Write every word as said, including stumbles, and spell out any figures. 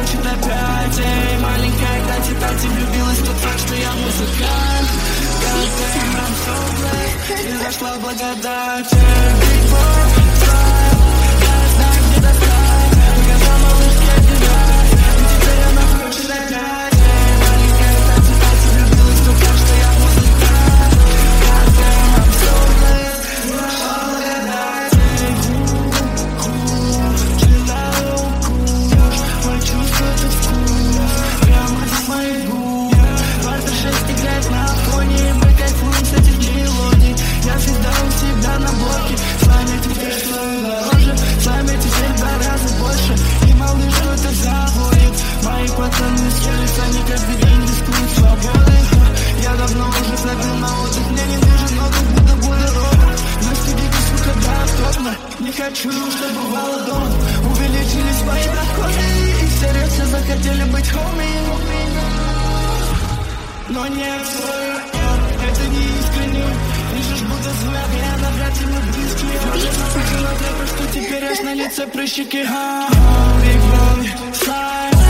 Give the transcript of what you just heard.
хочет опять. Эй, маленькая Катя, Катя влюбилась в тот факт, что я музыкант. God damn, I'm so blessed. И зашла благодать. Эй, big boy, fly. Я знаю, где достать. Показал малышке одевать. И теперь она хочет опять. Эй, маленькая Катя, Катя влюбилась в тот факт, что я музыкант. God damn, I'm so blessed. И зашла благодать. Эй, cool, chill out, cool. Почувствуй этот вкус прямо с моих губ. Квартал шесть играет на фоне. Мы кайфуем с этих мелодий. Я всегда у себя на блоке. С вами теперь стою дороже. С вами теперь два раза больше. И малыш кто-то заводит. Мои пацаны съелись, они каждый день рискуют свободой. Я давно уже забил на отдых. Мне не нужен отдых, будто буду робот. На студике, сука, да, топно. Не хочу, чтобы бывало дома. Увеличились мои доходы. И все резко захотели быть хоми. Но нет, свое, это не искренне. Пишешь, будто звук, я навряд ли мы близкие. Уже запутала трепа, что теперь аж на лице прыщики. Big boy, slide.